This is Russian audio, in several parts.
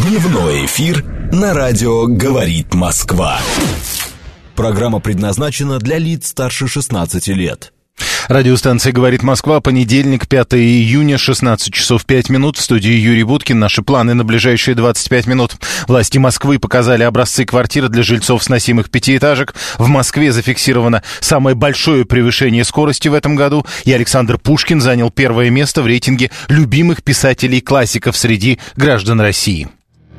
Дневной эфир на радио «Говорит Москва». Программа предназначена для лиц старше 16 лет. Радиостанция «Говорит Москва», понедельник, 5 июня, 16 часов 5 минут. В студии Юрий Буткин. Наши планы на ближайшие 25 минут. Власти Москвы показали образцы квартир для жильцов сносимых пятиэтажек. В Москве зафиксировано самое большое превышение скорости в этом году. И Александр Пушкин занял первое место в рейтинге любимых писателей-классиков среди граждан России.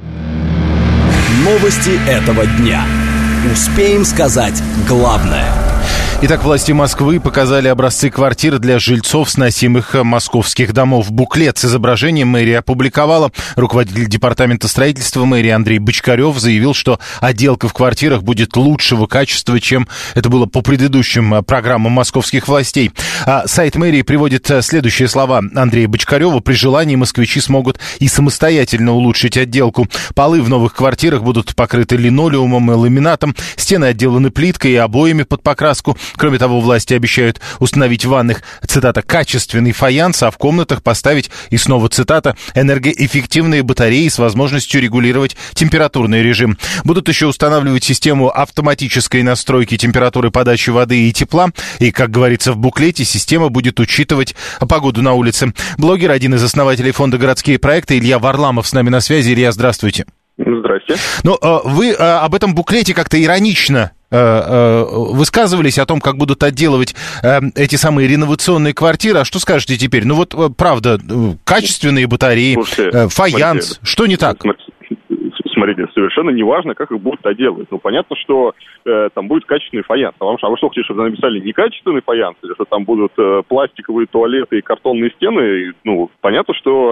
Новости этого дня. Успеем сказать главное. Итак, власти Москвы показали образцы квартир для жильцов сносимых московских домов. Буклет с изображением мэрия опубликовала. Руководитель департамента строительства мэрии Андрей Бочкарев заявил, что отделка в квартирах будет лучшего качества, чем это было по предыдущим программам московских властей. Сайт мэрии приводит следующие слова Андрея Бочкарева. При желании москвичи смогут и самостоятельно улучшить отделку. Полы в новых квартирах будут покрыты линолеумом и ламинатом. Стены отделаны плиткой и обоями под покраску. Кроме того, власти обещают установить в ванных, цитата, «качественный фаянс», а в комнатах поставить, и снова цитата, «энергоэффективные батареи с возможностью регулировать температурный режим». Будут еще устанавливать систему автоматической настройки температуры подачи воды и тепла. И, как говорится в буклете, система будет учитывать погоду на улице. Блогер, один из основателей фонда «Городские проекты», Илья Варламов с нами на связи. Илья, здравствуйте. Здрасте. Ну, вы об этом буклете как-то иронично высказывались о том, как будут отделывать эти самые реновационные квартиры. А что скажете теперь? Ну вот, правда, качественные батареи, фаянс. Что не так? Смотрите, совершенно не важно, как их будут отделывать. Ну, понятно, что там будет качественный фаянс. А вы что хотите, чтобы написали некачественный фаянс? Или что там будут пластиковые туалеты и картонные стены? Ну, понятно, что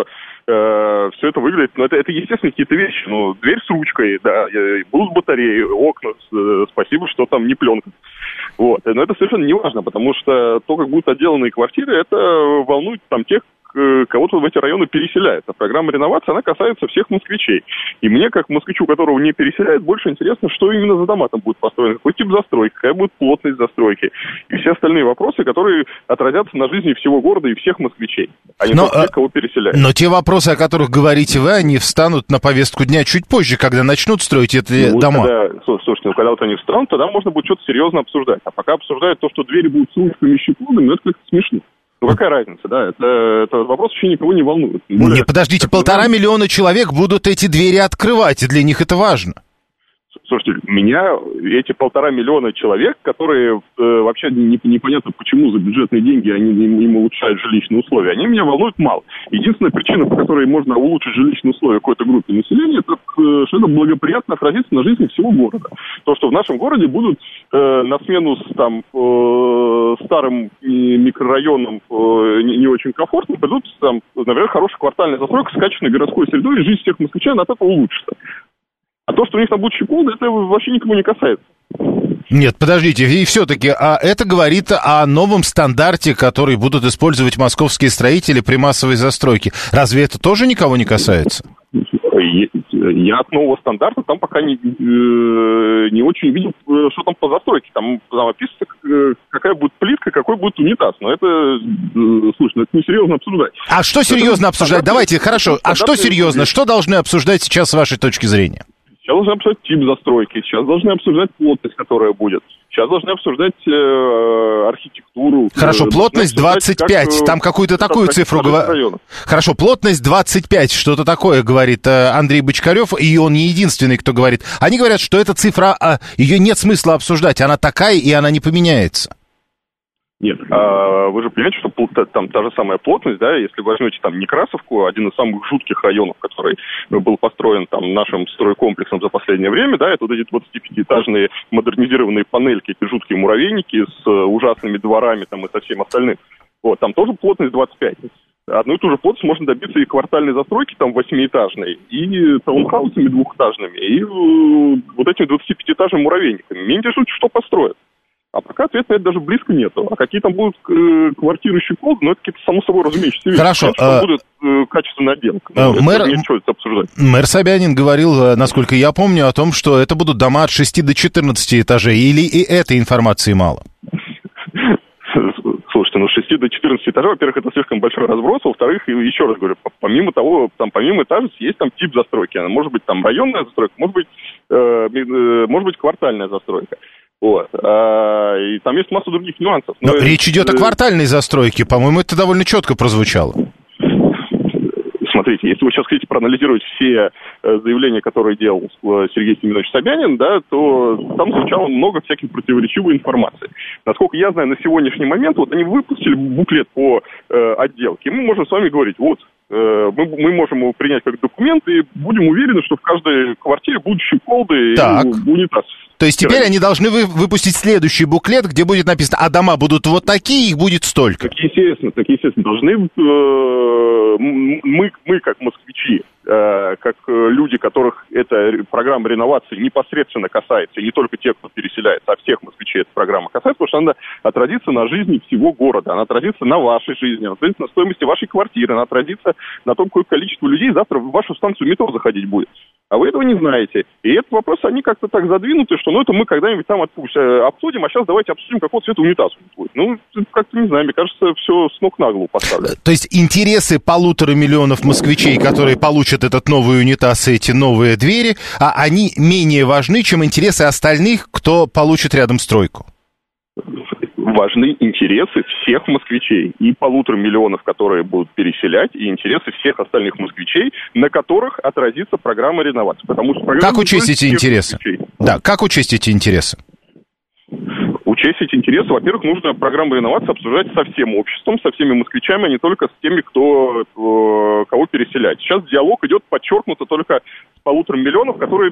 все это выглядит, но это естественно какие-то вещи. Ну, дверь с ручкой, да, будут батареи, окна, спасибо, что там не пленка. Вот. Но это совершенно не важно, потому что то, как будут отделаны квартиры, это волнует там тех, кого-то в эти районы переселяют. А программа реновации, она касается всех москвичей. И мне, как москвичу, которого не переселяют, больше интересно, что именно за дома там будет построено, какой тип застройки, какая будет плотность застройки. И все остальные вопросы, которые отразятся на жизни всего города и всех москвичей, а не только тех, кого переселяют. Но те вопросы, о которых говорите вы, они встанут на повестку дня чуть позже, когда начнут строить эти дома. Слушайте, когда вот они встанут, тогда можно будет что-то серьезно обсуждать. А пока обсуждают то, что двери будут с ручками и щеколдами, это как-то смешно. Ну, какая разница, да? Это вопрос вообще никого не волнует. Не, подождите, 1,5 миллиона человек будут эти двери открывать, и для них это важно. Слушайте, меня эти 1,5 миллиона человек, которые вообще непонятно почему за бюджетные деньги они им улучшают жилищные условия, они меня волнуют мало. Единственная причина, по которой можно улучшить жилищные условия какой-то группе населения, это что это благоприятно отразится на жизни всего города. То, что в нашем городе будут на смену там старым микрорайонам не очень комфортно, придут там, наверное, хорошая квартальная застройка с качественной городской средой, и жизнь всех москвичей от этого улучшится. А то, что у них там будут щеколды, это вообще никому не касается. Нет, подождите, и все-таки, а это говорит о новом стандарте, который будут использовать московские строители при массовой застройке. Разве это тоже никого не касается? Я от нового стандарта там пока не очень видел, что там по застройке. Там описывается, какая будет плитка, какой будет унитаз. Но это, слушай, это несерьезно обсуждать. А что серьезно обсуждать? Давайте, хорошо. А что серьезно? Что должны обсуждать сейчас с вашей точки зрения? Сейчас должны обсуждать тип застройки, сейчас должны обсуждать плотность, которая будет. Сейчас должны обсуждать архитектуру. Хорошо, плотность 25, там какую-то такую цифру говорит. Хорошо, плотность 25, что-то такое говорит Андрей Бочкарев, и он не единственный, кто говорит. Они говорят, что эта цифра, ее нет смысла обсуждать, она такая, и она не поменяется. Нет, вы же понимаете, что там та же самая плотность, да, если возьмете там Некрасовку, один из самых жутких районов, который был построен там нашим стройкомплексом за последнее время, да, это вот эти 25-этажные модернизированные панельки, эти жуткие муравейники с ужасными дворами там и со всем остальным. Вот, там тоже плотность 25. Одну и ту же плотность можно добиться и квартальной застройки, там, 8-этажной, и таунхаусами двухэтажными, и вот этими 25-этажными муравейниками. Меня интересует, что построят. А пока ответа на это даже близко нету. А какие там будут квартиры щеколды, ну, это какие-то само собой разумеющиеся вещи. Хорошо. Там будет качественная отделка. Мэр Собянин говорил, насколько я помню, о том, что это будут дома от 6 до 14 этажей. Или и этой информации мало? Слушайте, Слушайте, ну с 6 до 14 этажей, во-первых, это слишком большой разброс, во-вторых, еще раз говорю, помимо того, там помимо этажа есть там тип застройки, она может быть там районная застройка, может быть квартальная застройка. Вот. И там есть масса других нюансов. Но речь идет о квартальной застройке, по-моему, это довольно четко прозвучало. Смотрите, если вы сейчас хотите проанализировать все заявления, которые делал Сергей Семенович Собянин, да, то там звучало много всяких противоречивой информации. Насколько я знаю, на сегодняшний момент вот они выпустили буклет по отделке, и мы можем с вами говорить, вот, мы можем его принять как документ и будем уверены, что в каждой квартире будут щеколды и унитаз. То есть теперь они должны выпустить следующий буклет, где будет написано, а дома будут вот такие, их будет столько. Так, естественно, должны мы как москвичи, как люди, которых эта программа реновации непосредственно касается, и не только тех, кто переселяется, а всех москвичей эта программа касается, потому что она отразится на жизни всего города, она отразится на вашей жизни, она отразится на стоимости вашей квартиры, она отразится на том, какое количество людей завтра в вашу станцию метро заходить будет. А вы этого не знаете. И этот вопрос, они как-то так задвинуты, что это мы когда-нибудь там обсудим, а сейчас давайте обсудим, какого цвета унитаз будет. Как-то не знаю, мне кажется, все с ног на голову поставлено. То есть интересы 1,5 миллиона москвичей, которые получат этот новый унитаз и эти новые двери, они менее важны, чем интересы остальных, кто получит рядом стройку? Важны интересы всех москвичей, и 1,5 миллиона, которые будут переселять, и интересы всех остальных москвичей, на которых отразится программа реновации. Потому что как учесть эти интересы? Да, как учесть эти интересы? Учесть эти интересы, во-первых, нужно программу реновации обсуждать со всем обществом, со всеми москвичами, а не только с теми, кого переселять. Сейчас диалог идет подчеркнуто только с 1,5 миллиона, которые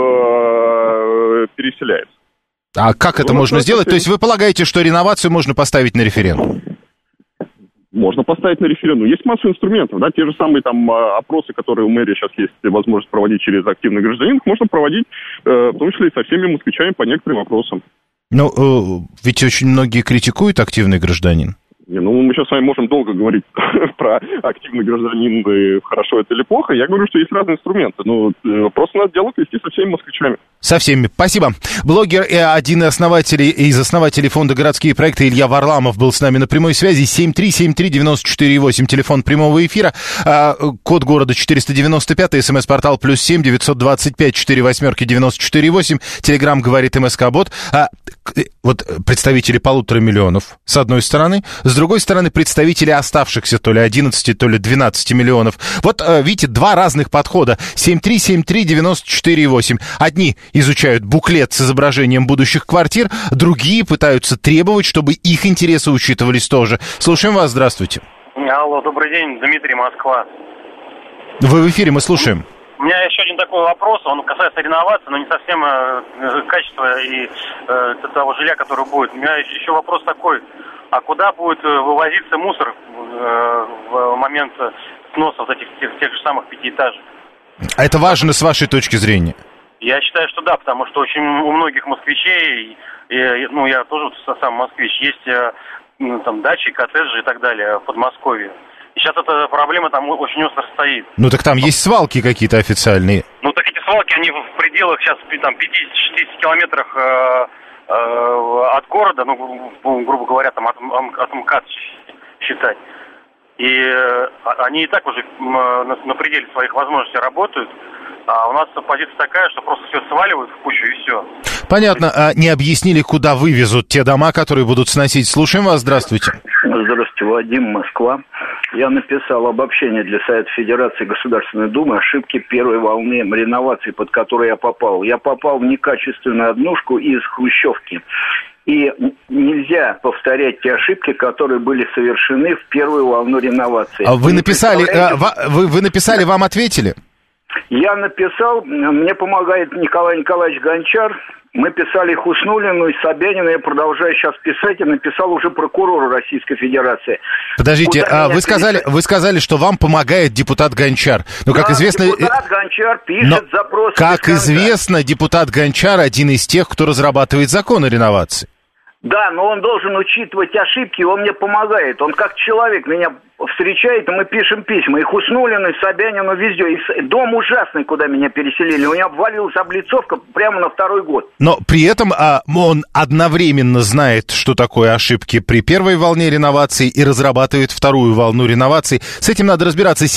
переселяются. А как это можно сделать? То есть вы полагаете, что реновацию можно поставить на референдум? Можно поставить на референдум. Есть масса инструментов, да, те же самые там опросы, которые у мэрии сейчас есть возможность проводить через активный гражданин, можно проводить, в том числе и со всеми москвичами по некоторым вопросам. Ну, ведь очень многие критикуют активный гражданин. Мы сейчас с вами можем долго говорить про активный гражданин, хорошо это или плохо. Я говорю, что есть разные инструменты. Просто надо диалог вести со всеми москвичами. Со всеми. Спасибо. Блогер и один из основателей фонда «Городские проекты» Илья Варламов был с нами на прямой связи. 7373948, телефон прямого эфира. Код города 495, смс-портал +7 925 48 948. Телеграм говорит МСК-бот. Вот представители 1,5 миллиона, с одной стороны. С другой стороны, представители оставшихся то ли 11, то ли 12 миллионов. Вот, видите, два разных подхода. 7373948. Одни изучают буклет с изображением будущих квартир, другие пытаются требовать, чтобы их интересы учитывались тоже. Слушаем вас, здравствуйте. Алло, добрый день, Дмитрий, Москва. Вы в эфире, мы слушаем. У меня еще один такой вопрос, он касается реновации, но не совсем качества и того жилья, которое будет. У меня еще вопрос такой, а куда будет вывозиться мусор в момент сноса вот этих тех же самых 5-этажек? А это важно с вашей точки зрения? Я считаю, что да, потому что очень у многих москвичей, я тоже сам москвич, есть там дачи, коттеджи и так далее в Подмосковье. И сейчас эта проблема там очень остро стоит. Ну так там есть свалки какие-то официальные. Ну так эти свалки, они в пределах сейчас там 50-60 километрах от города, грубо говоря, там от МКАД считать. И они и так уже на пределе своих возможностей работают. А у нас позиция такая, что просто все сваливают в кучу и все. Понятно. А не объяснили, куда вывезут те дома, которые будут сносить? Слушаем вас. Здравствуйте. Здравствуйте, Вадим, Москва. Я написал обобщение для Совета Федерации Государственной Думы ошибки первой волны реновации, под которую я попал. Я попал в некачественную однушку из хрущевки. И нельзя повторять те ошибки, которые были совершены в первую волну реновации. А вы написали, вы написали, вам ответили? Я написал, мне помогает Николай Николаевич Гончар. Мы писали Хуснуллину и Собянину, я продолжаю сейчас писать, и написал уже прокурору Российской Федерации. Подождите, вы сказали, что вам помогает депутат Гончар. Но, как известно, депутат Гончар пишет запрос. Как известно, депутат Гончар один из тех, кто разрабатывает закон о реновации. Да, но он должен учитывать ошибки, он мне помогает. Он как человек меня встречает, и мы пишем письма. И Хуснуллину, и Собянину, везде. И дом ужасный, куда меня переселили. У меня обвалилась облицовка прямо на второй год. Но при этом он одновременно знает, что такое ошибки при первой волне реновации и разрабатывает вторую волну реновации. С этим надо разбираться.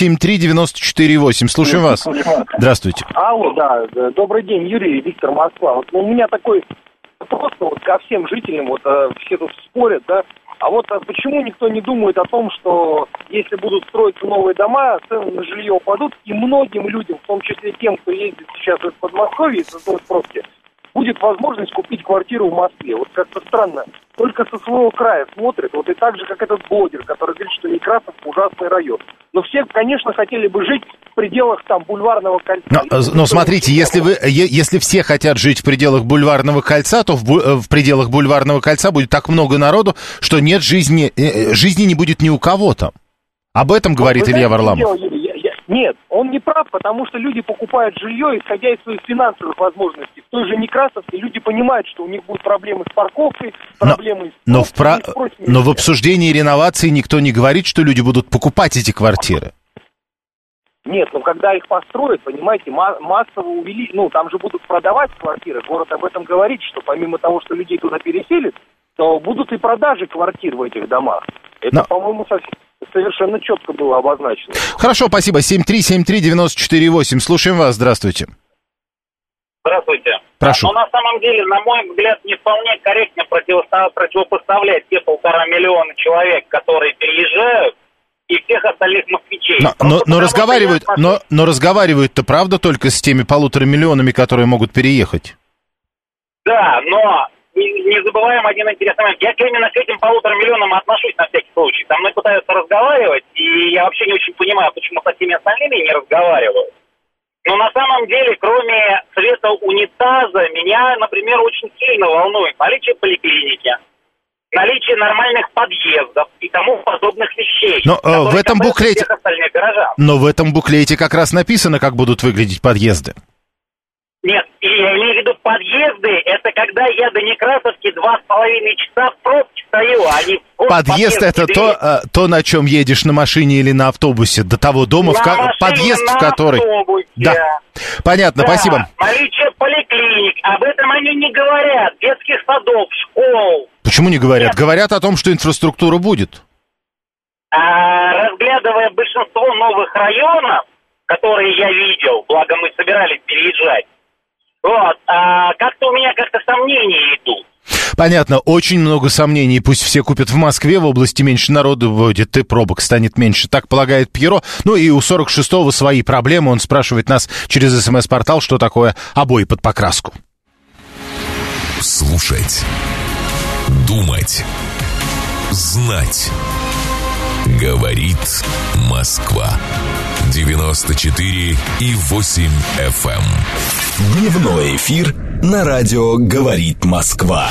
7373948. Слушаем вас. Здравствуйте. Алло, да. Добрый день, Юрий, Виктор, Москва. Вот у меня такой вопрос ко всем жителям. Все тут спорят, да. А почему никто не думает о том, что если будут строиться новые дома, цены на жилье упадут, и многим людям, в том числе тем, кто ездит сейчас из Подмосковья и создает пробки, будет возможность купить квартиру в Москве. Как-то странно. Только со своего края смотрят. И так же, как этот блогер, который говорит, что Некрасовка ужасный район. Но все, конечно, хотели бы жить в пределах Бульварного кольца. Но смотрите, если все хотят жить в пределах Бульварного кольца, то в пределах Бульварного кольца будет так много народу, что нет жизни не будет ни у кого-то. Об этом говорит Илья Варламов. Нет, он не прав, потому что люди покупают жилье, исходя из своих финансовых возможностей. В той же Некрасовке люди понимают, что у них будут проблемы с парковкой, проблемы но в обсуждении реновации никто не говорит, что люди будут покупать эти квартиры. Нет, когда их построят, понимаете, массово увеличить, там же будут продавать квартиры, город об этом говорит, что помимо того, что людей туда переселят, то будут и продажи квартир в этих домах. Это, по-моему, совершенно четко было обозначено. Хорошо, спасибо. 7373948. Слушаем вас. Здравствуйте. Здравствуйте. Прошу. Но на самом деле, на мой взгляд, не вполне корректно противопоставлять те 1,5 миллиона человек, которые переезжают, и всех остальных москвичей. Но разговаривают-то правда только с теми 1,5 миллионами, которые могут переехать? Да, но не забываем один интересный момент. Я именно к этим 1,5 миллионам отношусь на всякий случай. Со мной пытаются разговаривать, и я вообще не очень понимаю, почему со всеми остальными не разговаривают. Но на самом деле, кроме цвета унитаза, меня, например, очень сильно волнует наличие поликлиники, наличие нормальных подъездов и тому подобных вещей. Но в этом буклете... Но в этом буклете как раз написано, как будут выглядеть подъезды. Нет, я имею в виду подъезды, это когда я до Некрасовки 2,5 часа в пробке стою, а не... Подъезд это то, на чем едешь, на машине или на автобусе, до того дома, подъезд, в который... Автобусе. Да, понятно, да, спасибо. Наличие поликлиник, об этом они не говорят, детских садов, школ. Почему не говорят? Нет. Говорят о том, что инфраструктура будет. Разглядывая большинство новых районов, которые я видел, благо мы собирались переезжать, как-то у меня сомнения идут. Понятно, очень много сомнений. Пусть все купят в Москве, в области меньше народу будет, и пробок станет меньше. Так полагает Пьеро. Ну и у 46-го свои проблемы. Он спрашивает нас через СМС-портал, что такое обои под покраску. Слушать. Думать. Знать. Говорит Москва. 94,8 FM. Дневной эфир на радио «Говорит Москва».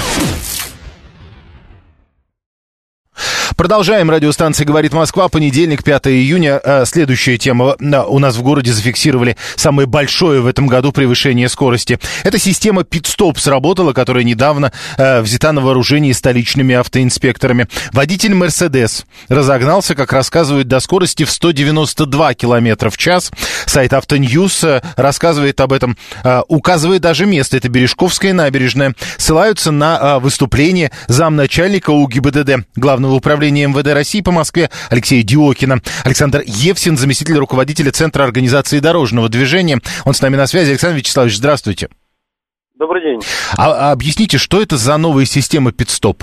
Продолжаем. Радиостанция «Говорит Москва». Понедельник, 5 июня. Следующая тема. У нас в городе зафиксировали самое большое в этом году превышение скорости. Эта система пит-стоп сработала, которая недавно взята на вооружение столичными автоинспекторами. Водитель «Мерседес» разогнался, как рассказывают, до скорости в 192 км в час. Сайт «Автоньюз» рассказывает об этом, указывает даже место. Это Бережковская набережная. Ссылаются на выступление замначальника УГИБДД, Главного управления МВД России по Москве Алексея Диокина. Александр Евсин, заместитель руководителя Центра организации дорожного движения. Он с нами на связи. Александр Вячеславович, здравствуйте. Добрый день. Объясните, что это за новая система пит-стоп?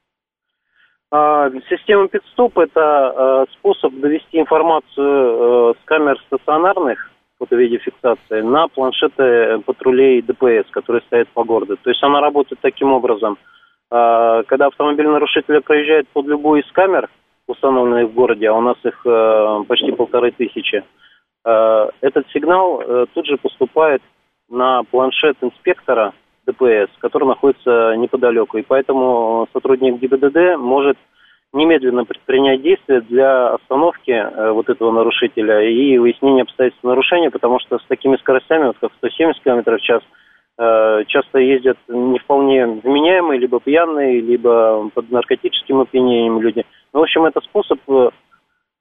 Система пит-стоп – это способ довести информацию с камер стационарных фото-видеофиксации на планшеты патрулей ДПС, которые стоят по городу. То есть она работает таким образом. Когда автомобиль нарушителя проезжает под любую из камер, установленных в городе, а у нас их почти 1500, этот сигнал тут же поступает на планшет инспектора ДПС, который находится неподалеку. И поэтому сотрудник ГИБДД может немедленно предпринять действия для остановки вот этого нарушителя и выяснения обстоятельств нарушения, потому что с такими скоростями, как 170 км в час, часто ездят не вполне вменяемые, либо пьяные, либо под наркотическим опьянением люди. Ну, в общем, это способ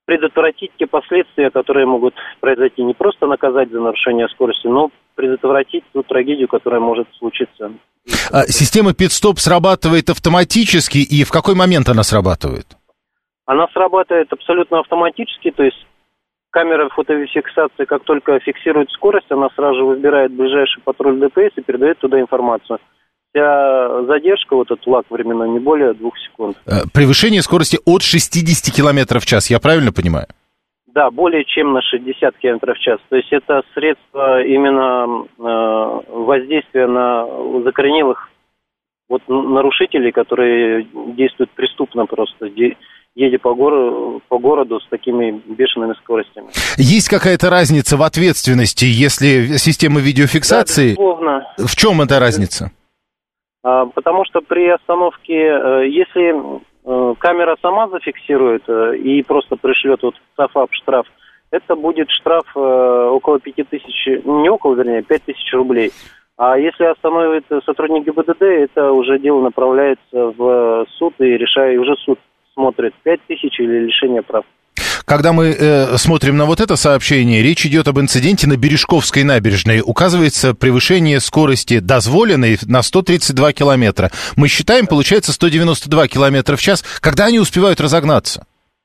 предотвратить те последствия, которые могут произойти. Не просто наказать за нарушение скорости, но предотвратить ту трагедию, которая может случиться. Система пит-стоп срабатывает автоматически, и в какой момент она срабатывает? Она срабатывает абсолютно автоматически, то есть камера фотофиксации, как только фиксирует скорость, она сразу же выбирает ближайший патруль ДПС и передает туда информацию. Вся задержка, вот этот лаг временной, не более 2 секунд. Превышение скорости от 60 км в час, я правильно понимаю? Да, более чем на 60 км в час. То есть это средство именно воздействия на закоренелых нарушителей, которые действуют преступно просто, едя по городу с такими бешеными скоростями. Есть какая-то разница в ответственности, если система видеофиксации? Да, безусловно. В чем эта разница? Потому что при остановке, если камера сама зафиксирует и просто пришлет в ЦАФАП штраф, это будет штраф около 5000, не около, вернее, 5000 рублей. А если остановит сотрудник ГИБДД, это уже дело направляется в суд, и уже суд смотрит 5000 или лишение прав. Когда мы смотрим на вот это сообщение, речь идет об инциденте на Бережковской набережной. Указывается превышение скорости дозволенной на 132 километра. Мы считаем, получается 192 километра в час. Когда они успевают разогнаться?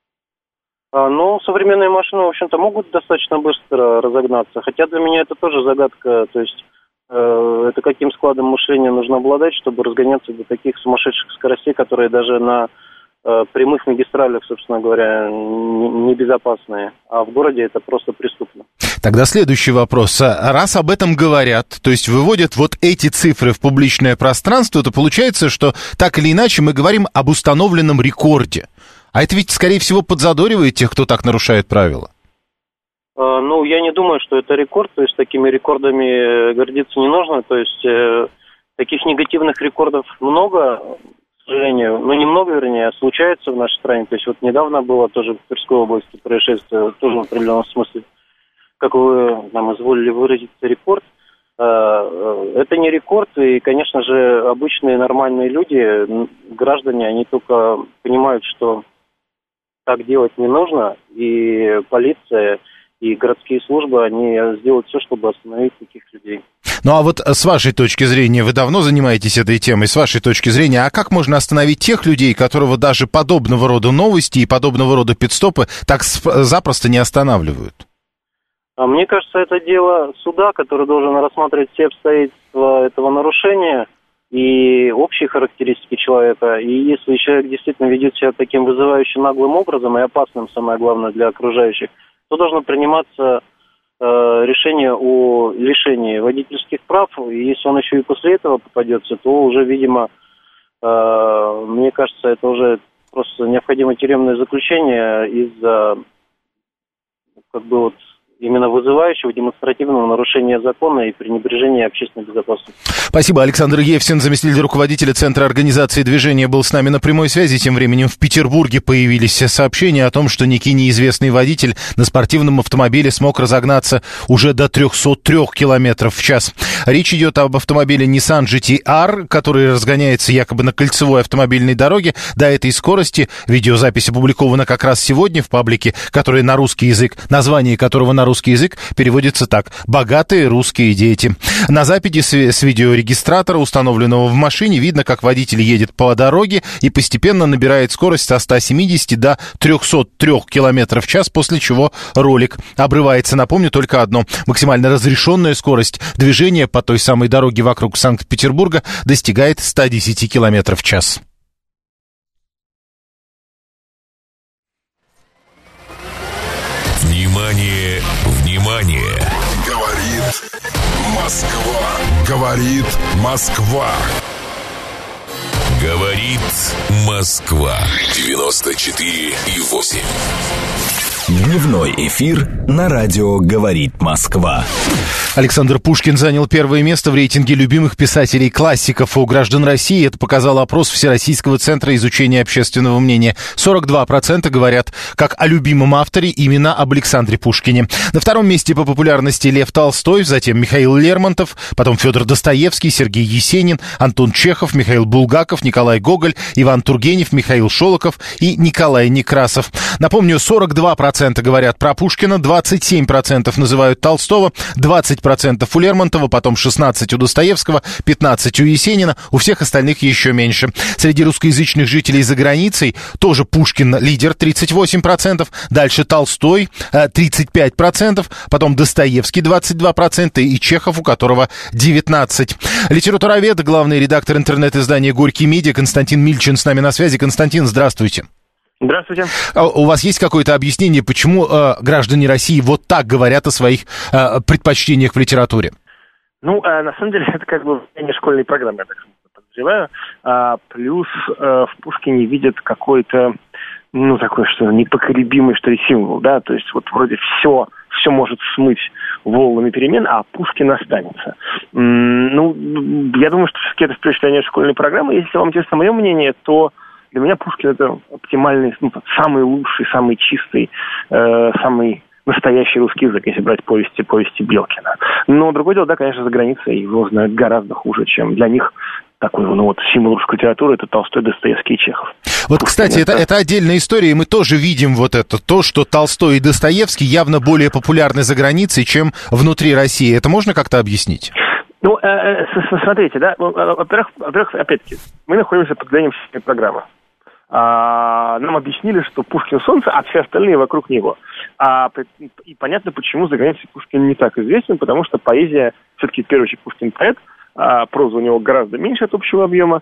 Современные машины, в общем-то, могут достаточно быстро разогнаться. Хотя для меня это тоже загадка. То есть это каким складом мышления нужно обладать, чтобы разгоняться до таких сумасшедших скоростей, которые даже на прямых магистралях, собственно говоря, небезопасные. А в городе это просто преступно. Тогда следующий вопрос. Раз об этом говорят, то есть выводят вот эти цифры в публичное пространство, то получается, что так или иначе мы говорим об установленном рекорде. А это ведь, скорее всего, подзадоривает тех, кто так нарушает правила. Я не думаю, что это рекорд. То есть такими рекордами гордиться не нужно. То есть таких негативных рекордов много, к сожалению, немного, вернее, случается в нашей стране. То есть вот недавно было тоже в Тверской области происшествие, тоже в определенном смысле, как вы нам изволили выразиться, рекорд. Это не рекорд, и, конечно же, обычные нормальные люди, граждане, они только понимают, что так делать не нужно, и полиция, и городские службы, они сделают все, чтобы остановить таких людей. Ну, а вот с вашей точки зрения, вы давно занимаетесь этой темой, с вашей точки зрения, а как можно остановить тех людей, которого даже подобного рода новости и подобного рода пит-стопы так запросто не останавливают? Мне кажется, это дело суда, который должен рассматривать все обстоятельства этого нарушения и общие характеристики человека. И если человек действительно ведет себя таким вызывающим наглым образом и опасным, самое главное, для окружающих, то должно приниматься решение о лишении водительских прав. И если он еще и после этого попадется, то уже, видимо, мне кажется, это уже просто необходимо тюремное заключение из-за именно вызывающего демонстративного нарушения закона и пренебрежения общественной безопасности. Спасибо. Александр Евсин, заместитель руководителя Центра организации движения, был с нами на прямой связи. Тем временем в Петербурге появились сообщения о том, что некий неизвестный водитель на спортивном автомобиле смог разогнаться уже до 303 км в час. Речь идет об автомобиле Nissan GT-R, который разгоняется якобы на кольцевой автомобильной дороге до этой скорости. Видеозапись опубликована как раз сегодня в паблике, который на русский язык, название которого на русский язык переводится так: «Богатые русские дети». На записи с видеорегистратора, установленного в машине, видно, как водитель едет по дороге и постепенно набирает скорость со 170 до 303 км в час, после чего ролик обрывается. Напомню только одно: максимально разрешенная скорость движения по той самой дороге вокруг Санкт-Петербурга достигает 110 км в час. Внимание, внимание! Говорит Москва. Говорит Москва. Говорит Москва. 94,8. Дневной эфир на радио «Говорит Москва». Александр Пушкин занял первое место в рейтинге любимых писателей-классиков у граждан России. Это показал опрос Всероссийского центра изучения общественного мнения. 42% говорят, как о любимом авторе, именно об Александре Пушкине. На втором месте по популярности Лев Толстой, затем Михаил Лермонтов, потом Федор Достоевский, Сергей Есенин, Антон Чехов, Михаил Булгаков, Николай Гоголь, Иван Тургенев, Михаил Шолохов и Николай Некрасов. Напомню, 42% говорят про Пушкина, 27% называют Толстого, 20% у Лермонтова, потом 16% у Достоевского, 15% у Есенина, у всех остальных еще меньше. Среди русскоязычных жителей за границей тоже Пушкин лидер, 38%, дальше Толстой, 35%, потом Достоевский, 22%, и Чехов, у которого 19%. Литературовед, главный редактор интернет-издания «Горький Медиа» Константин Мильчин с нами на связи. Константин, здравствуйте. Здравствуйте. У вас есть какое-то объяснение, почему граждане России вот так говорят о своих предпочтениях в литературе? Ну, на самом деле, это как бы не школьной программы, я так подозреваю. Плюс в Пушкине видят какой-то, ну, такой, что непоколебимый, что ли, символ, да, то есть вот вроде все может смыть волнами перемен, а Пушкин останется. Ну, я думаю, что все-таки это впечатление школьной программы. Если вам интересно мое мнение, то для меня Пушкин это оптимальный, ну, самый лучший, самый чистый, самый настоящий русский язык, если брать повести Белкина. Но другое дело, да, конечно, за границей его знают гораздо хуже, чем для них такой, ну вот, символ русской литературы — это Толстой, Достоевский и Чехов. Вот, Пушкин, кстати, это отдельная история, и мы тоже видим вот это, то, что Толстой и Достоевский явно более популярны за границей, чем внутри России. Это можно как-то объяснить? Ну, смотрите, да, во-первых, опять-таки, мы находимся под влиянием всей программы. Нам объяснили, что Пушкин солнце, а все остальные вокруг него. И понятно, почему за границей Пушкин не так известен, потому что поэзия, все-таки в первую очередь Пушкин поэт, проза у него гораздо меньше от общего объема,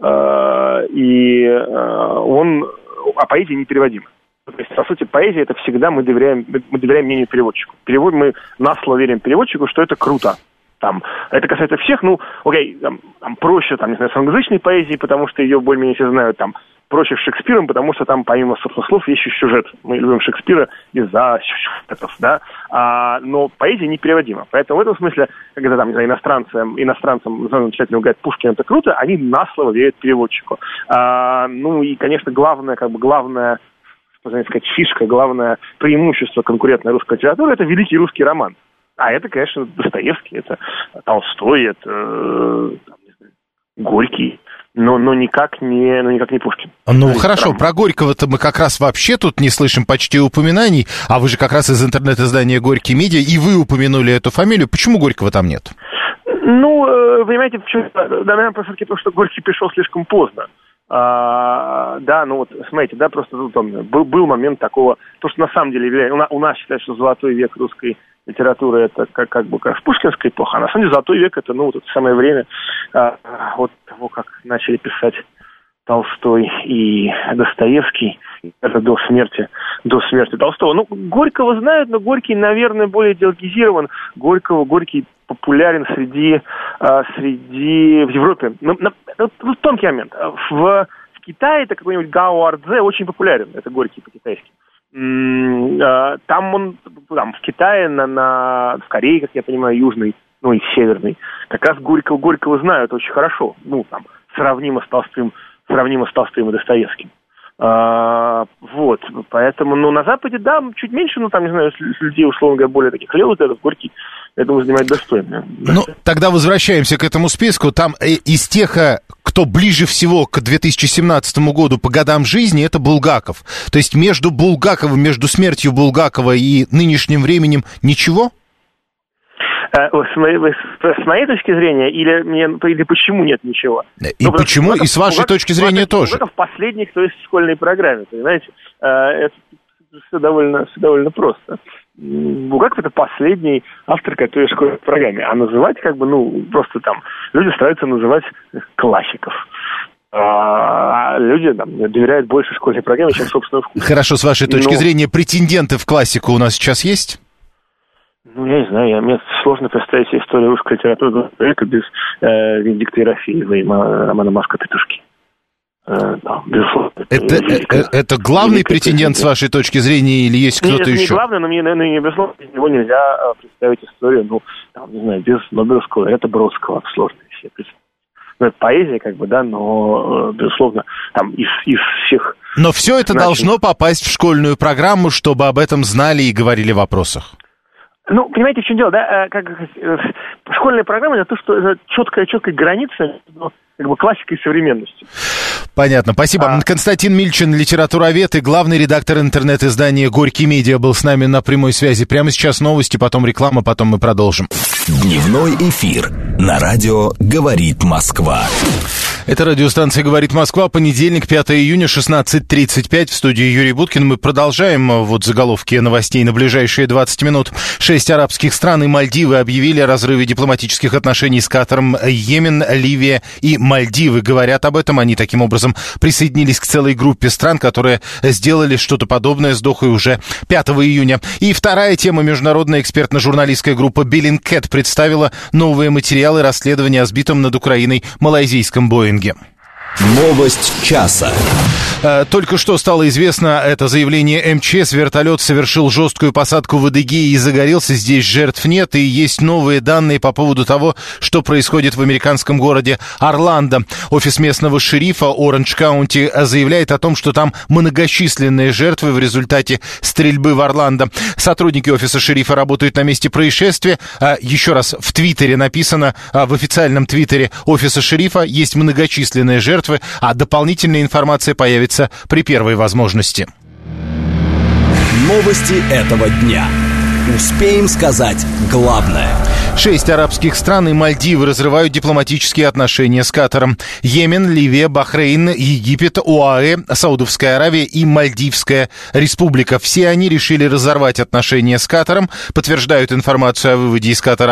и поэзия непереводима. То есть, по сути, поэзия — это всегда мы доверяем мнению переводчику. Мы на слово верим переводчику, что это круто. Это касается всех, окей, проще, не знаю, с англоязычной поэзией, потому что ее более-менее все знают, проще с Шекспиром, потому что там помимо собственных слов есть еще сюжет. Мы любим Шекспира из-за сюжетов, да. Но поэзия непереводима. Поэтому в этом смысле, когда не знаю, иностранцам начинают говорят, Пушкин это круто, они на слово верят переводчику. И, конечно, главная, можно сказать, фишка, главное преимущество конкурентной русской литературы — это великий русский роман. А это, конечно, Достоевский, это Толстой, это Горький, но никак не Пушкин. Ну, хорошо, про Горького-то мы как раз вообще тут не слышим почти упоминаний, а вы же как раз из интернет-издания «Горький Медиа», и вы упомянули эту фамилию. Почему Горького там нет? Ну, понимаете, почему? Наверное, просто потому, что Горький пришел слишком поздно. Смотрите, просто был момент такого, то, что на самом деле у нас считают, что золотой век русской литературы это как пушкинская эпоха, а на самом деле золотой век это, это самое время от того, как начали писать Толстой и Достоевский, это до смерти Толстого. Горького знают, но Горький, наверное, более идеологизирован. Горький популярен в Европе. Тонкий момент. В Китае это какой-нибудь Гао Ардзе очень популярен. Это Горький по-китайски. В Китае, в Корее, как я понимаю, южной, и северной, как раз Горького знают очень хорошо. Сравнимо с Толстым и Достоевским. Поэтому, на Западе, да, чуть меньше, не знаю, людей, условно говоря, более таких левых, этот Горький, я думаю, занимает достойно. Тогда возвращаемся к этому списку. Там из тех, кто ближе всего к 2017 году по годам жизни, это Булгаков. То есть между смертью Булгакова и нынешним временем ничего? С моей точки зрения, или почему нет ничего? И почему, и с вашей точки зрения тоже? Булгаков последний, кто есть в школьной программе, понимаете? Это все довольно просто. Булгаков — это последний автор, который есть в школьной программе. А называть просто люди стараются называть классиков. Люди доверяют больше школьной программе, чем собственному вкусу. Хорошо, с вашей точки зрения, претенденты в классику у нас сейчас есть? Я не знаю, мне сложно представить себе историю русской литературы века без Венедикта Ерофеева и романа «Маска-петушки». Да, безусловно. Это главный претендент с вашей точки зрения или есть кто-то еще? Не главный, но мне, безусловно, без него нельзя представить историю, не знаю, без Нобелевского лауреата Бродского. Сложно себе представить. Это поэзия, но, безусловно, там из всех... Но все это должно попасть в школьную программу, чтобы об этом знали и говорили в вопросах. Понимаете, в чем дело, да? Школьная программа — это то, что это четкая граница между классикой и современностью. Понятно, спасибо. Константин Мильчин, литературовед и главный редактор интернет-издания «Горький Медиа» был с нами на прямой связи. Прямо сейчас новости, потом реклама, потом мы продолжим. Дневной эфир на радио «Говорит Москва». Это радиостанция «Говорит Москва», понедельник, 5 июня, 16:35, в студии Юрий Буткин. Мы продолжаем заголовки новостей на ближайшие 20 минут. 6 арабских стран и Мальдивы объявили о разрыве дипломатических отношений с Катаром. Йемен, Ливия и Мальдивы говорят об этом. Они таким образом присоединились к целой группе стран, которые сделали что-то подобное с Дохой уже 5 июня. И вторая тема. Международная экспертно-журналистская группа Bellingcat представила новые материалы расследования о сбитом над Украиной малайзийском Боинге. Новость часа. Только что стало известно это заявление МЧС. Вертолет совершил жесткую посадку в Адыгее и загорелся. Здесь жертв нет. И есть новые данные по поводу того, что происходит в американском городе Орландо. Офис местного шерифа Оранж-Каунти заявляет о том, что там многочисленные жертвы в результате стрельбы в Орландо. Сотрудники офиса шерифа работают на месте происшествия. Еще раз, в Твиттере написано, в официальном Твиттере офиса шерифа есть многочисленные жертвы, а дополнительная информация появится при первой возможности. Новости этого дня. Успеем сказать главное. 6 арабских стран и Мальдивы разрывают дипломатические отношения с Катаром. Йемен, Ливия, Бахрейн, Египет, ОАЭ, Саудовская Аравия и Мальдивская Республика. Все они решили разорвать отношения с Катаром, подтверждают информацию о выводе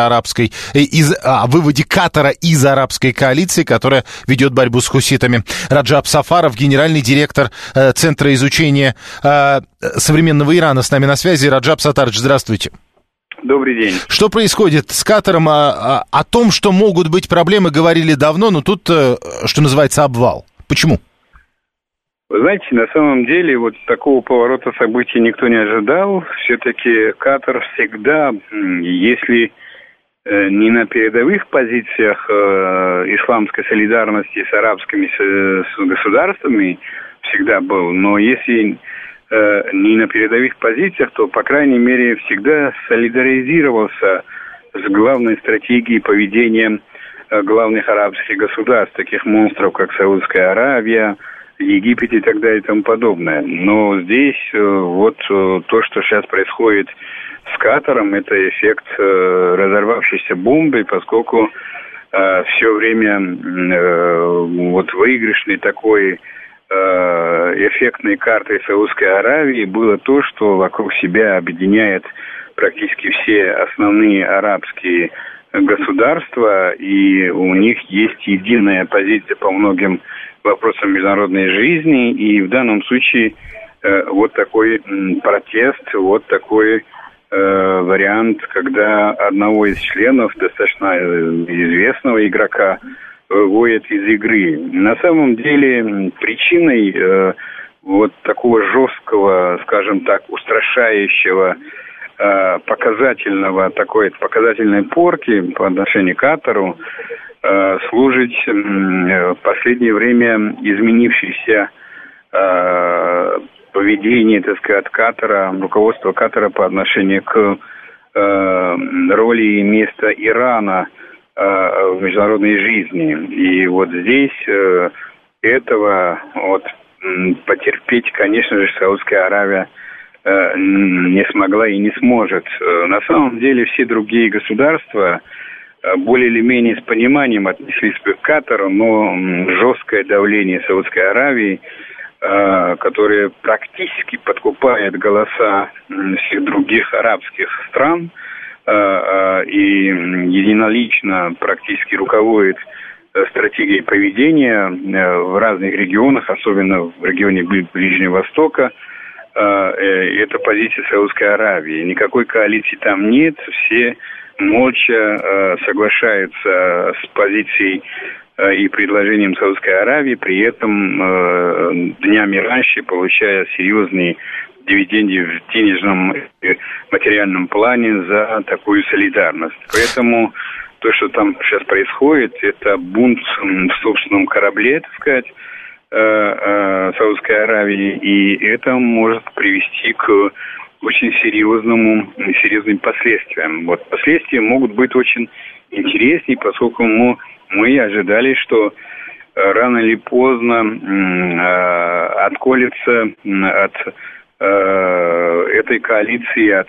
выводе Катара из арабской коалиции, которая ведет борьбу с хуситами. Раджаб Сафаров, генеральный директор Центра изучения современного Ирана, с нами на связи. Раджаб Сатарович, здравствуйте. Добрый день. Что происходит с Катаром? О том, что могут быть проблемы, говорили давно, но тут, что называется, обвал. Почему? Вы знаете, на самом деле вот такого поворота событий никто не ожидал. Все-таки Катар всегда, если не на передовых позициях исламской солидарности с арабскими государствами всегда был, но если не на передовых позициях, то, по крайней мере, всегда солидаризировался с главной стратегией поведения главных арабских государств, таких монстров, как Саудовская Аравия, Египет и так далее и тому подобное. Но здесь вот то, что сейчас происходит с Катаром, это эффект разорвавшейся бомбы, поскольку все время вот выигрышный такой эффектной картой Саудовской Аравии было то, что вокруг себя объединяет практически все основные арабские государства, и у них есть единая позиция по многим вопросам международной жизни, и в данном случае вот такой протест, вот такой вариант, когда одного из членов, достаточно известного игрока, выводят из игры. На самом деле причиной вот такого жесткого, скажем так, устрашающего, показательной порки по отношению к Катару служит в последнее время изменившееся поведение, так сказать, Катара, руководства Катара по отношению к роли и месту Ирана в международной жизни. И вот здесь этого вот потерпеть, конечно же, Саудовская Аравия не смогла и не сможет. На самом деле все другие государства более или менее с пониманием отнеслись к Катару, но жесткое давление Саудовской Аравии, которое практически подкупает голоса всех других арабских стран, и единолично практически руководит стратегией поведения в разных регионах, особенно в регионе Ближнего Востока. Это позиция Саудовской Аравии. Никакой коалиции там нет, все молча соглашается с позицией и предложением Саудовской Аравии, при этом днями раньше получая серьезные дивиденды в денежном и материальном плане за такую солидарность. Поэтому то, что там сейчас происходит, это бунт в собственном корабле, так сказать, Саудовской Аравии, и это может привести к очень серьезным последствиям. Вот последствия могут быть очень интереснее, поскольку мы ожидали, что рано или поздно отколется от этой коалиции, от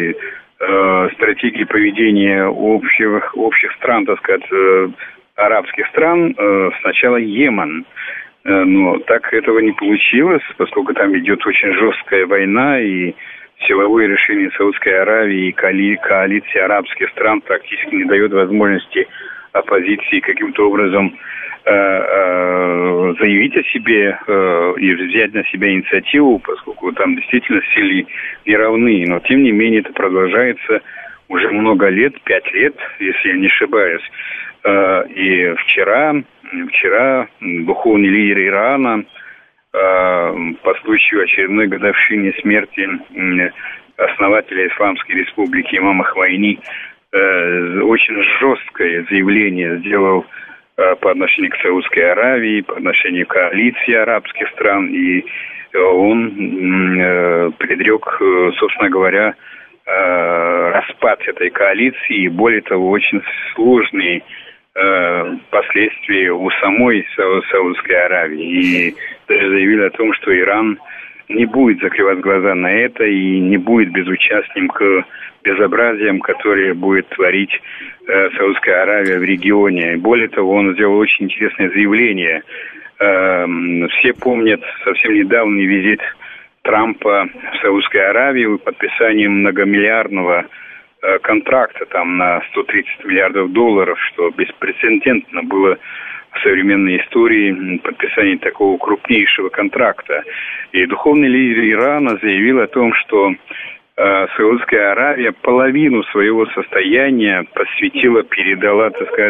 стратегии поведения общих стран, так сказать, арабских стран, сначала Йемен. Но так этого не получилось, поскольку там идет очень жесткая война, и силовое решение Саудовской Аравии и коалиции арабских стран практически не дает возможности оппозиции каким-то образом заявить о себе и взять на себя инициативу, поскольку там действительно силы не равны. Но тем не менее это продолжается уже много лет, 5 лет, если я не ошибаюсь. И вчера духовный лидер Ирана по случаю очередной годовщины смерти основателя Исламской Республики имама Хомейни очень жесткое заявление сделал по отношению к Саудовской Аравии, по отношению к коалиции арабских стран, и он предрек, собственно говоря, распад этой коалиции, и более того, очень сложные последствия у самой Саудовской Аравии. И даже заявили о том, что Иран не будет закрывать глаза на это и не будет безучастным к безобразиям, которые будет творить Саудовская Аравия в регионе. И более того, он сделал очень интересное заявление. Все помнят совсем недавний визит Трампа в Саудовскую Аравию, подписание многомиллиардного контракта там на 130 миллиардов долларов, что беспрецедентно было в современной истории подписание такого крупнейшего контракта. И духовный лидер Ирана заявил о том, что Саудовская Аравия половину своего состояния передала, так сказать,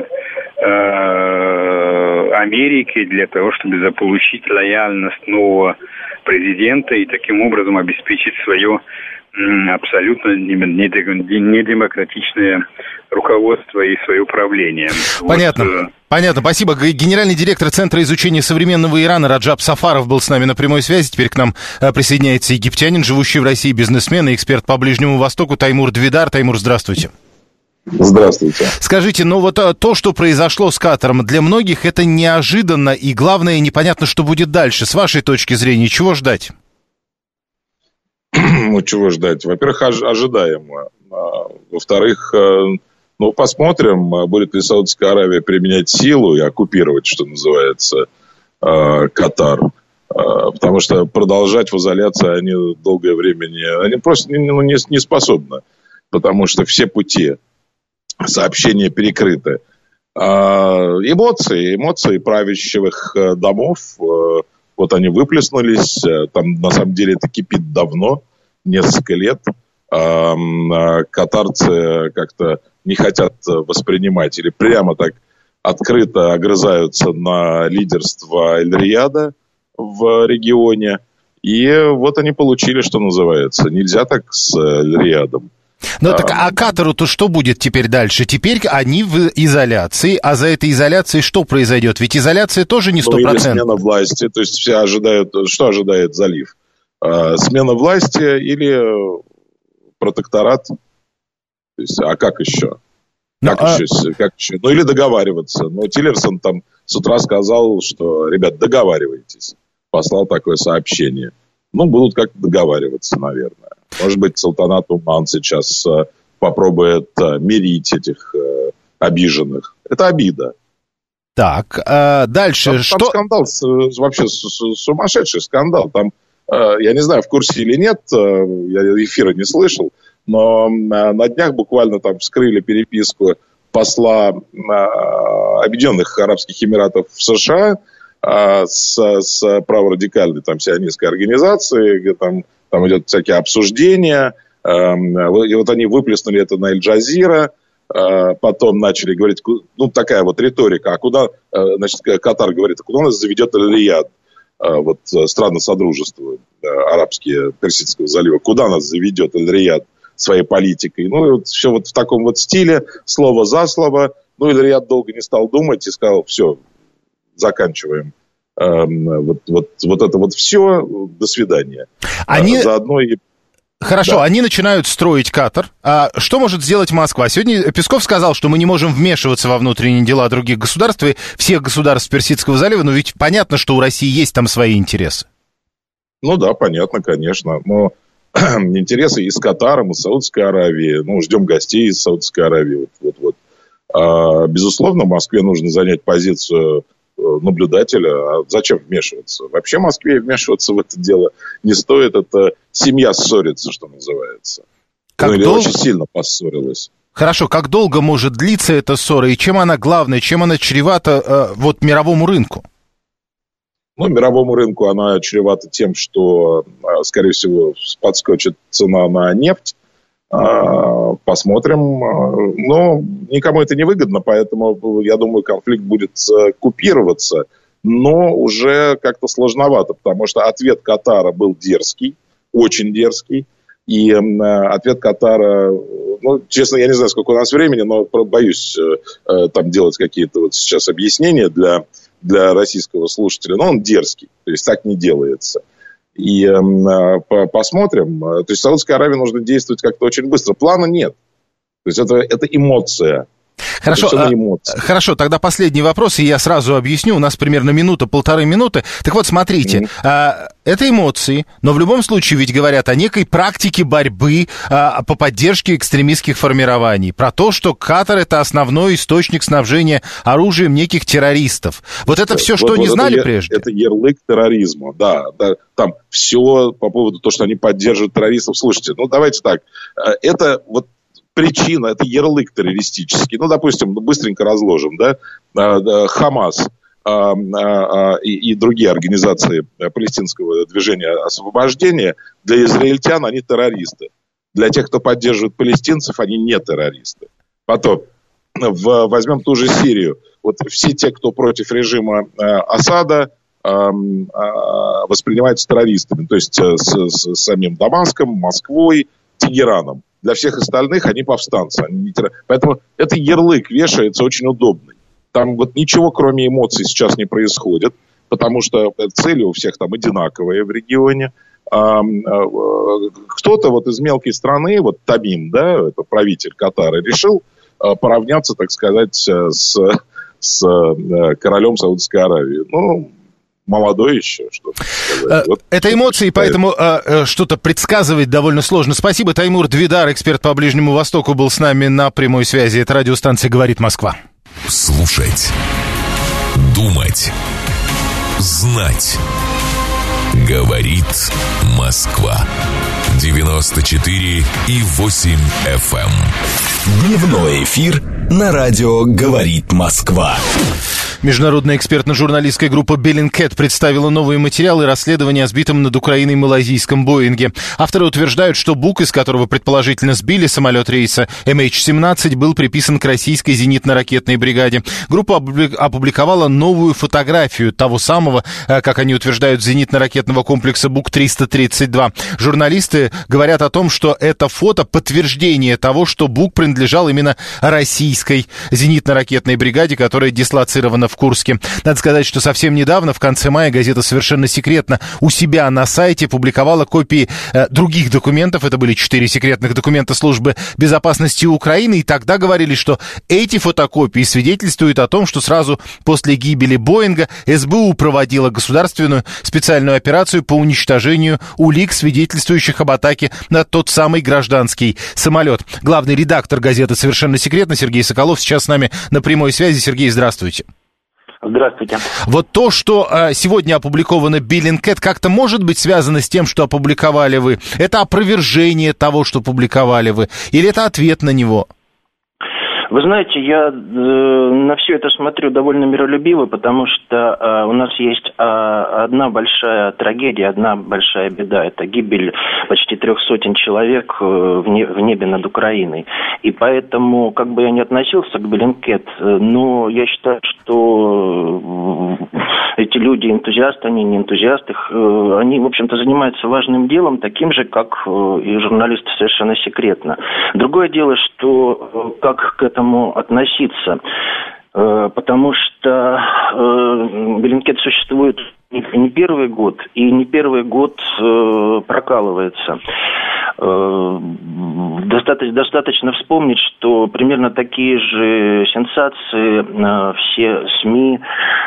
Америке для того, чтобы заполучить лояльность нового президента и таким образом обеспечить свое абсолютно недемократичное руководство и свое управление. Понятно. Вот. Понятно, спасибо. Генеральный директор Центра изучения современного Ирана Раджаб Сафаров был с нами на прямой связи. Теперь к нам присоединяется египтянин, живущий в России, бизнесмен и эксперт по Ближнему Востоку Таймур Двидар. Таймур, здравствуйте. Здравствуйте. Скажите, вот то, что произошло с Катаром, для многих это неожиданно, и главное, непонятно, что будет дальше. С вашей точки зрения, чего ждать? Ну, чего ждать? Во-первых, ожидаемо. Во-вторых, посмотрим, будет ли Саудовская Аравия применять силу и оккупировать, что называется, Катар. Потому что продолжать в изоляции они долгое время они просто не способны. Потому что все пути сообщения перекрыты. Эмоции правящих домов, вот они выплеснулись, там на самом деле это кипит давно, несколько лет. Катарцы как-то не хотят воспринимать или прямо так открыто огрызаются на лидерство Эль-Рияда в регионе. И вот они получили, что называется. Нельзя так с Эль-Риядом. Ну так, а Катару-то что будет теперь дальше? Теперь они в изоляции, а за этой изоляцией что произойдет? Ведь изоляция тоже не 100%. Или смена власти, то есть все ожидают, что ожидает залив? Смена власти или протекторат? То есть, а как еще? Как еще? Ну или договариваться. Ну Тиллерсон там с утра сказал, что, ребят, договаривайтесь. Послал такое сообщение. Ну, будут как-то договариваться, наверное. Может быть, Султанат Уман сейчас попробует мирить этих обиженных. Это обида. Так, дальше там что? Скандал, вообще сумасшедший скандал. Там, я не знаю, в курсе или нет, я эфира не слышал, но на днях буквально там вскрыли переписку посла Объединенных Арабских Эмиратов в США с праворадикальной там сионистской организацией, где там идет всякие обсуждения, и вот они выплеснули это на Эль-Джазира, потом начали говорить, ну, такая вот риторика, а куда, значит, Катар говорит, а куда нас заведет Аль-Рияд, вот страны Содружества арабские Персидского залива, куда нас заведет Аль-Рияд своей политикой. Ну, и вот все вот в таком вот стиле, слово за слово. Ну, Аль-Рияд долго не стал думать и сказал, все, заканчиваем. Вот это вот все, до свидания. Заодно и... Хорошо, да. Они начинают строить Катар. А что может сделать Москва? Сегодня Песков сказал, что мы не можем вмешиваться во внутренние дела других государств и всех государств Персидского залива, но ведь понятно, что у России есть там свои интересы. Ну да, понятно, конечно. Но интересы и с Катаром, и с Саудовской Аравией. Ну, ждем гостей из Саудовской Аравии. Безусловно, Москве нужно занять позицию наблюдателя. А зачем вмешиваться? Вообще Москве вмешиваться в это дело не стоит. Это семья ссорится, что называется. Или очень сильно поссорилась. Хорошо, как долго может длиться эта ссора? И чем она главная, чем она чревата мировому рынку? Ну, мировому рынку она чревата тем, что, скорее всего, подскочит цена на нефть. Посмотрим. Но никому это не выгодно, поэтому, я думаю, конфликт будет купироваться. Но уже как-то сложновато, потому что ответ Катара был дерзкий, очень дерзкий. И ответ Катара, ну, честно, я не знаю, сколько у нас времени, но боюсь там делать какие-то вот сейчас объяснения для российского слушателя. Но он дерзкий, то есть так не делается. И посмотрим. То есть Саудовской Аравии нужно действовать как-то очень быстро. Плана нет. То есть это эмоция. Хорошо, тогда последний вопрос, и я сразу объясню. У нас примерно минута-полторы минуты. Так вот, смотрите, это эмоции, но в любом случае ведь говорят о некой практике борьбы по поддержке экстремистских формирований. Про то, что Катар — это основной источник снабжения оружием неких террористов. Вот это все, что не знали прежде? Это ярлык терроризма, да. Там все по поводу того, что они поддерживают террористов. Слушайте, ну давайте так. Это вот причина, это ярлык террористический. Ну, допустим, быстренько разложим, да, Хамас и другие организации палестинского движения освобождения, для израильтян они террористы. Для тех, кто поддерживает палестинцев, они не террористы. Потом, возьмем ту же Сирию. Вот все те, кто против режима Асада, воспринимаются террористами. То есть с самим Дамаском, Москвой, Тегераном. Для всех остальных они повстанцы. Поэтому этот ярлык вешается очень удобный. Там вот ничего, кроме эмоций, сейчас не происходит, потому что цели у всех там одинаковые в регионе. Кто-то вот из мелкой страны, вот Тамим, да, это правитель Катара, решил поравняться, так сказать, с королем Саудовской Аравии. Ну, молодой еще, что-то сказать. Это эмоции, поэтому что-то предсказывать довольно сложно. Спасибо. Таймур Двидар, эксперт по Ближнему Востоку, был с нами на прямой связи. Это радиостанция «Говорит Москва». Слушать, думать, знать. Говорит Москва. 94,8 FM. Дневной эфир на радио «Говорит Москва». Международная экспертно-журналистская группа Bellingcat представила новые материалы расследования о сбитом над Украиной малайзийском Боинге. Авторы утверждают, что БУК, из которого предположительно сбили самолет рейса MH17, был приписан к российской зенитно-ракетной бригаде. Группа опубликовала новую фотографию того самого, как они утверждают, зенитно-ракетного комплекса БУК-332. Журналисты говорят о том, что это фото подтверждение того, что БУК принадлежал именно российской зенитно-ракетной бригаде, которая дислоцирована в Курске. Надо сказать, что совсем недавно, в конце мая, газета совершенно секретно у себя на сайте публиковала копии других документов. Это были 4 секретных документа Службы безопасности Украины. И тогда говорили, что эти фотокопии свидетельствуют о том, что сразу после гибели Боинга СБУ проводила государственную специальную операцию по уничтожению улик, свидетельствующих об атаке на тот самый гражданский самолет. Главный редактор газеты «Совершенно секретно» Сергей Соколов сейчас с нами на прямой связи. Сергей, здравствуйте. Здравствуйте. Вот то, что сегодня опубликовано Bellingcat, как-то может быть связано с тем, что опубликовали вы? Это опровержение того, что публиковали вы? Или это ответ на него? Вы знаете, я на все это смотрю довольно миролюбиво, потому что у нас есть одна большая трагедия, одна большая беда. Это гибель почти 300 человек в небе над Украиной. И поэтому, как бы я ни относился к Bellingcat, но я считаю, что эти люди, энтузиасты, они не энтузиасты, они, в общем-то, занимаются важным делом, таким же, как и журналисты совершенно секретно. Другое дело, что как к этому относиться, потому что Bellingcat существует не первый год, и не первый год прокалывается. Достаточно вспомнить, что примерно такие же сенсации все СМИ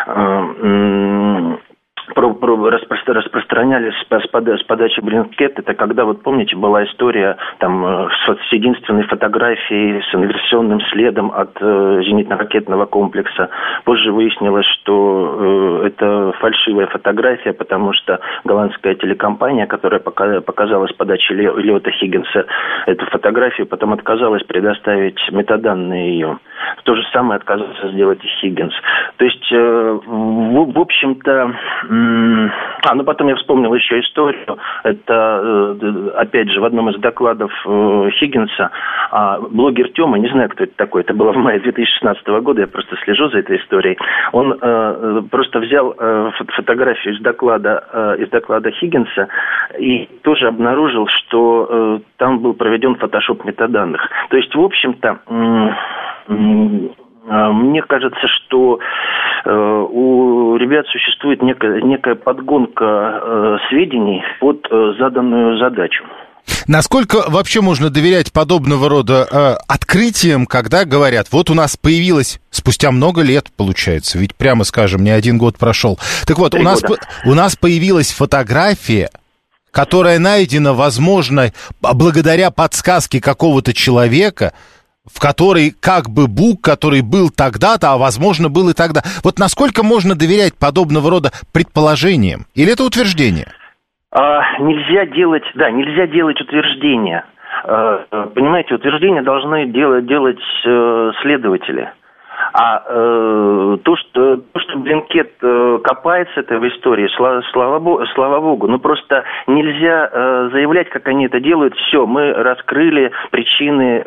распространялись с подачи Bellingcat. Это когда, вот помните, была история там с единственной фотографией с инверсионным следом от зенитно-ракетного комплекса. Позже выяснилось, что это фальшивая фотография, потому что голландская телекомпания, которая показала с подачи Эллиота Хиггинса эту фотографию, потом отказалась предоставить метаданные ее. То же самое отказался сделать и Хиггинс. То есть, в общем-то, потом я вспомнил еще историю. Это, опять же, в одном из докладов Хиггинса блогер Тёма, не знаю, кто это такой, это было в мае 2016 года, я просто слежу за этой историей. Он просто взял фотографию из доклада Хиггинса и тоже обнаружил, что там был проведен фотошоп метаданных. То есть, в общем-то, мне кажется, что у ребят существует некая подгонка сведений под заданную задачу. Насколько вообще можно доверять подобного рода открытиям, когда говорят, вот у нас появилась, спустя много лет, получается, ведь прямо скажем, не один год прошел. Так вот, у нас появилась фотография, которая найдена, возможно, благодаря подсказке какого-то человека, в которой как бы бук, который был тогда-то, а возможно был и тогда. Вот насколько можно доверять подобного рода предположениям? Или это утверждение? Нельзя делать утверждения. Понимаете, утверждения должны делать следователи. То, что Bellingcat копается в этой истории, слава богу, просто нельзя заявлять, как они это делают. Все, мы раскрыли причины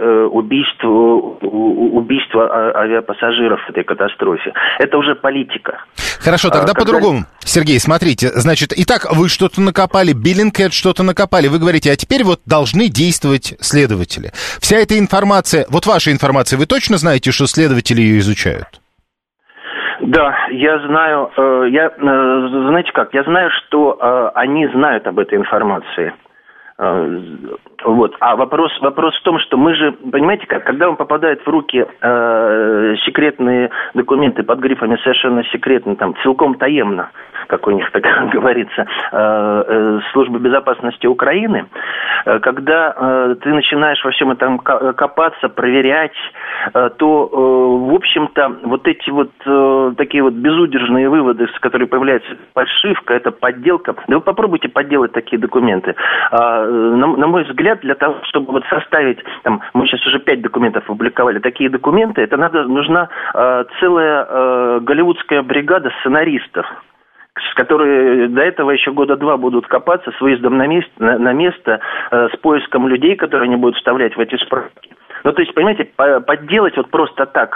убийства авиапассажиров в этой катастрофе. Это уже политика. Хорошо, тогда по-другому. Сергей, смотрите, значит, итак, вы что-то накопали, Bellingcat что-то накопали. Вы говорите, а теперь вот должны действовать следователи. Вся эта информация, вот ваша информация, вы точно знаете, что следователи ее изучают? Да, я знаю, знаете как, я знаю, что они знают об этой информации. Вот. А вопрос в том, что мы же, понимаете как, когда вам попадают в руки секретные документы под грифами совершенно секретно, там, целиком таемно, как у них так говорится, Службы безопасности Украины, когда ты начинаешь во всем этом копаться, проверять, то, в общем-то, вот эти вот такие вот безудержные выводы, с которыми появляется фальшивка, это подделка. Да вы попробуйте подделать такие документы. На мой взгляд, для того, чтобы вот составить, там, мы сейчас уже 5 документов опубликовали, такие документы, это нужна целая голливудская бригада сценаристов, с которые до этого еще года 2 будут копаться с выездом на место, с поиском людей, которые они будут вставлять в эти справки. Ну, то есть, понимаете, подделать вот просто так,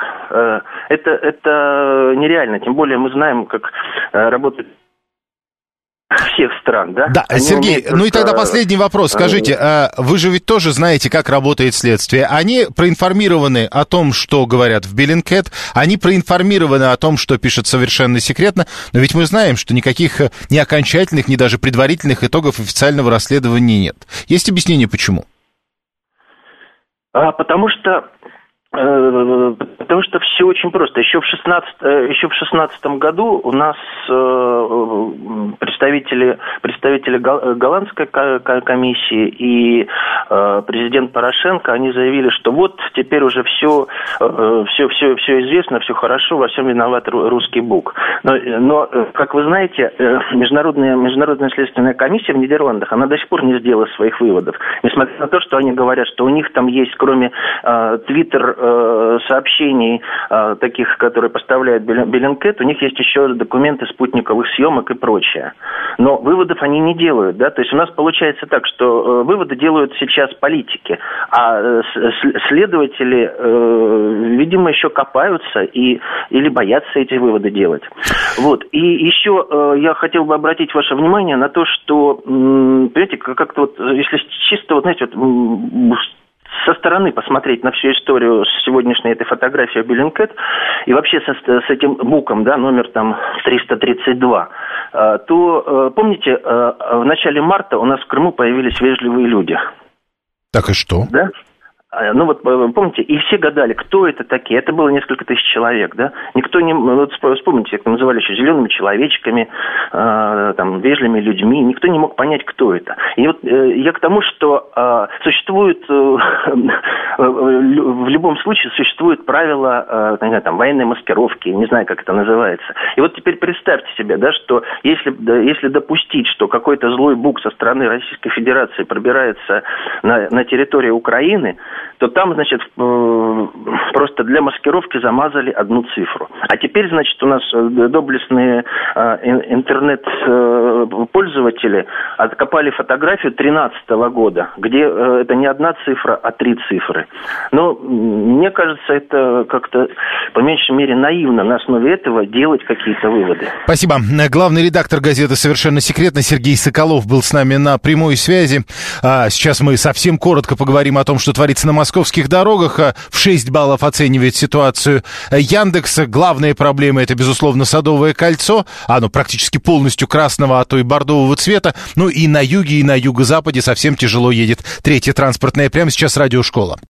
это нереально. Тем более мы знаем, как работают всех стран, да? Да, Сергей, ну и тогда последний вопрос. Скажите, вы же ведь тоже знаете, как работает следствие. Они проинформированы о том, что говорят в Bellingcat, они проинформированы о том, что пишут совершенно секретно, но ведь мы знаем, что никаких ни окончательных, ни даже предварительных итогов официального расследования нет. Есть объяснение, почему? Потому что все очень просто. Еще в 2016 году у нас представители голландской комиссии и президент Порошенко, они заявили, что вот теперь уже все известно, все хорошо, во всем виноват русский бук. Но как вы знаете, международная следственная комиссия в Нидерландах, она до сих пор не сделала своих выводов. Несмотря на то, что они говорят, что у них там есть, кроме Twitter сообщений, таких, которые поставляет Bellingcat, у них есть еще документы спутниковых съемок и прочее. Но выводов они не делают, да, то есть у нас получается так, что выводы делают сейчас политики, а следователи, видимо, еще копаются или боятся эти выводы делать. Вот. И еще я хотел бы обратить ваше внимание на то, что, понимаете, как-то вот, если чисто, вот, знаете, вот, со стороны посмотреть на всю историю с сегодняшней этой фотографией Bellingcat и вообще с этим буком, да, номер там 332, то, помните, в начале марта у нас в Крыму появились вежливые люди. Так и что? Да? Ну вот, помните, и все гадали, кто это такие. Это было несколько тысяч человек, да? Никто не... Вот вспомните, как называли еще зелеными человечками, там, вежливыми людьми. Никто не мог понять, кто это. И вот я к тому, что существует... В любом случае существуют правила, там, военной маскировки, не знаю, как это называется. И вот теперь представьте себе, да, что если допустить, что какой-то злой бук со стороны Российской Федерации пробирается на территорию Украины, то там, значит, просто для маскировки замазали одну цифру. А теперь, значит, у нас доблестные интернет-пользователи откопали фотографию 2013 года, где это не одна цифра, а 3 цифры. Но мне кажется, это как-то, по меньшей мере, наивно на основе этого делать какие-то выводы. Спасибо. Главный редактор газеты «Совершенно секретно» Сергей Соколов был с нами на прямой связи. Сейчас мы совсем коротко поговорим о том, что творится на московских дорогах. В 6 баллов оценивает ситуацию Яндекс. Главная проблема — это, безусловно, Садовое кольцо. Оно практически полностью красного, а то и бордового цвета. Ну и на юге, и на юго-западе совсем тяжело едет третья транспортная. Прямо сейчас радиошкола.